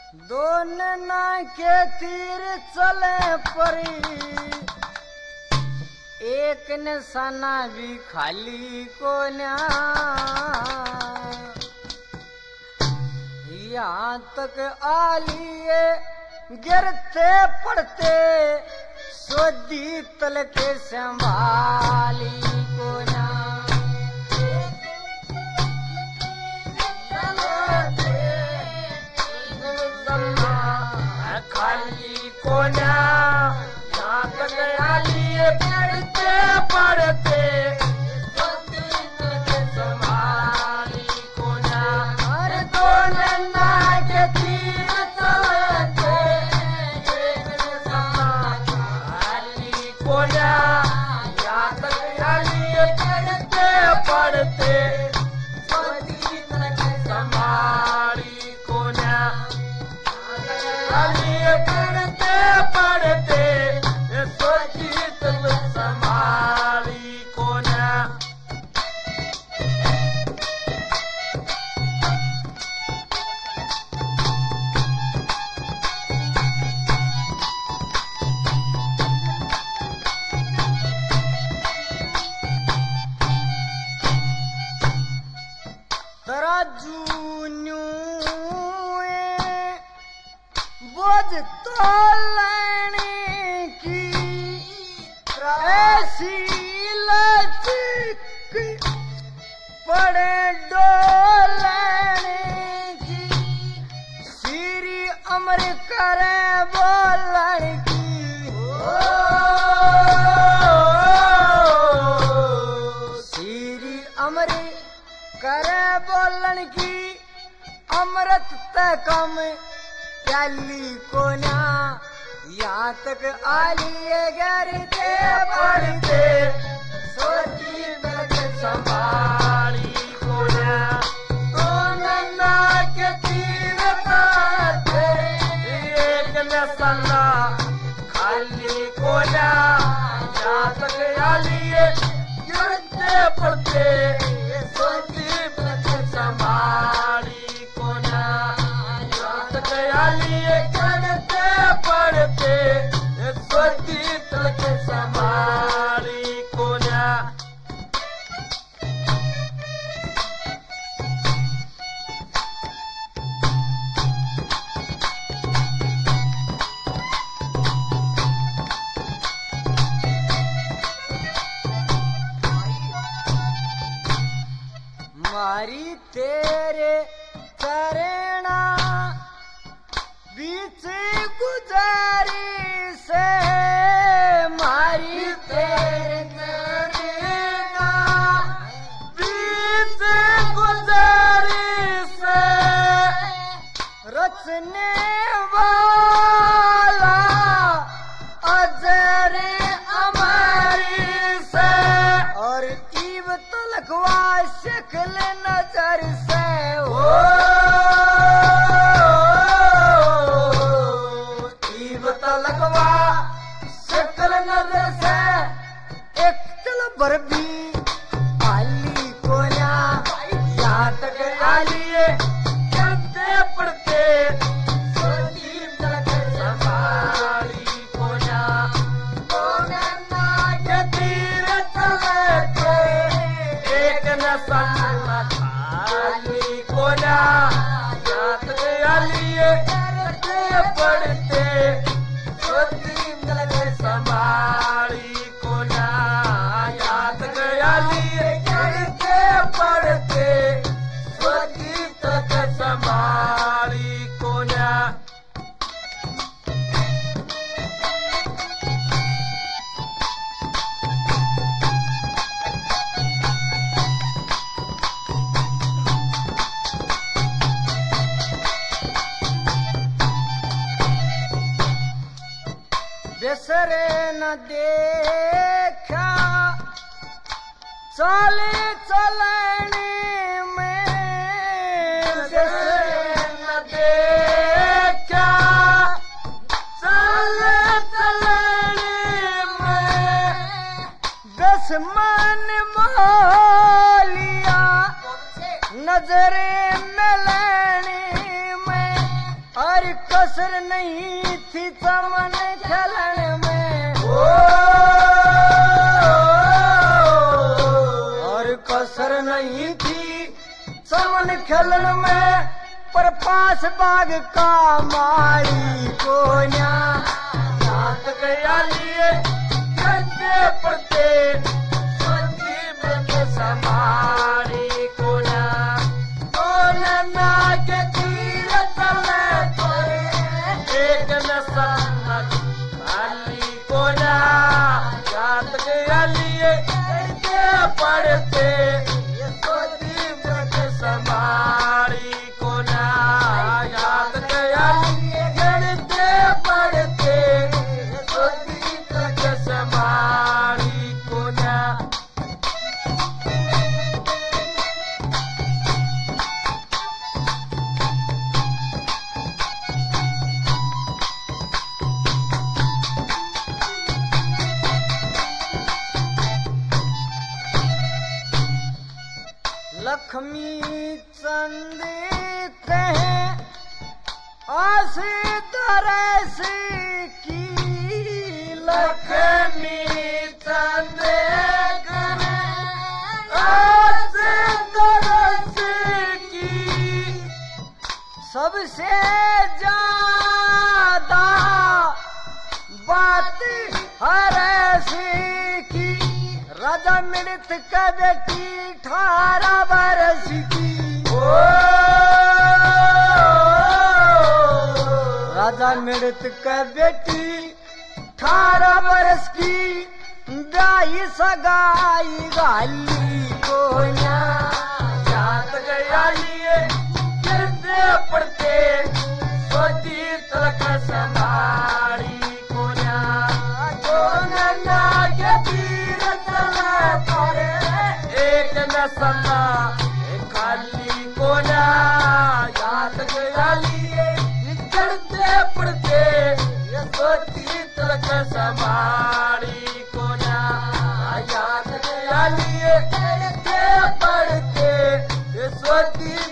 दो नैना के तीर चले परी, एक निशाना भी खाली को न्या। यहाँ तक आलिए गिरते पड़ते, सोदी तल के संभाली को न्या। खाली को न्या, यहाँ तक आलिए गिरते पड़ते, संभाली को न्या। अरे दो नैना के तीर चलते, खाली को न्या, यहाँ तक आलिए गिरते पड़ते, संभाली को न्या। आलिए गिरते पड़ते, सोची तुम संभाली को न्या। तराजू बोझ तो लेने की, ऐसी लचक पड़े डोलने की, सीरी अमर करे बोलने की। सीरी अमर करे बोलन की, अमृत तक कम प्याली को न्या। यहाँ तक आलिए गिरते पड़ते, सोची तक संभाली को न्या। दो नैना के तीर चलते, एक निशाना खाली को न्या। यहाँ तक आलिए गिरते पड़ते, सोची तक संभाली को न्या। आलिए गिरते पड़ते, सोची तक संभाली को न्या। मारी तेरे चरणा बीच गुजारी से, मारी तेरे चरणा बीच गुजारी से, रचने वाला अजर अमरी से, और ईब तलखवा शक्ल नजर से। नजर से एक चल भर भी आली को न्या। यहाँ तक आलिए गिरते पड़ते, सोची तक संभाली को न्या। दो नैना के तीर चलते, एक निशाना खाली को न्या। यहाँ तक आलिए गिरते पड़ते, सोची तक संभाली को न्या। यहाँ तक आलिए गिरते पड़ते, सोची तक संभाली को न्या। बिसरे न देखा चले चलने में, बिसरे न देखा चले चलने में, दुश्मन मोलिया नजरे मिलने में। और कसर नहीं थी चमन खेलन में, और कसर नहीं थी चमन खेलन में, पर पास बाग का मारी को न्या रात गया लिए करते पड़ते संजीव के समारी को ना के तीरथ में एक न सन्नत खाली को ना रात गया लिए करते पड़ते संजीव के समारी को ना याद गया लिए करते पड़ते संजीव के समारी को ना लक्ष्मी चंद कहे आस तरस की, लक्ष्मी चंद कहे आस तरस की, सबसे ज्यादा बात हरस की, राजा मृत का बेटी 18 बरस की, राजा मृत का बेटी 18 बरस की, ब्याही सगाई गाली को न्या याद गया लिए गिरते पड़ते सोची तलक समारी को ना के तीरथ में पड़े एक न सन्ना खाली को ना याद गया लिए गिरते पड़ते सोची तलक समारी को ना याद गया लिए गिरते पड़ते सोची